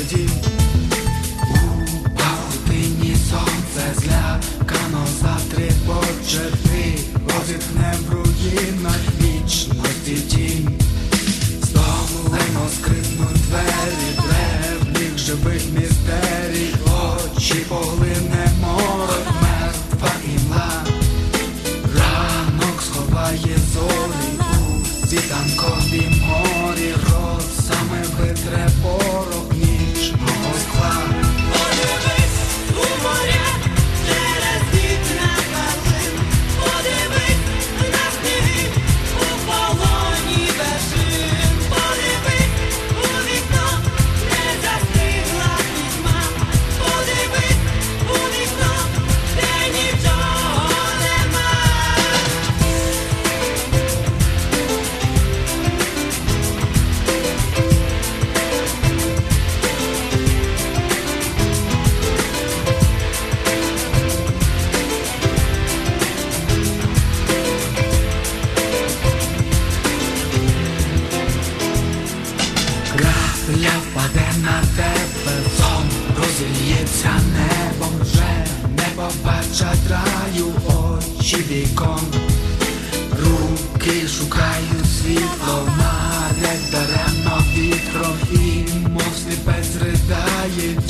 дім. У павутині сонце злякано затріпочети, розітхне в руїнах вічності тінь. Стомлено скрипнуть двері древніх живих містерій, очі поглине морок, мертва імла. Ранок сховає зорі у світанковім морі, росами витре порох нічного скла. Подивись у моря через вікна калин, подивись на сніги у полоні вершин, подивись у вікно, не застигла пітьма, подивись у вікно, де нічого нема. Крапля впаде на тебе, сон розільється небом, вже не побачать раю очі вікон. Руки шукають світло, марять даремно вітром, і мов сліпець ридає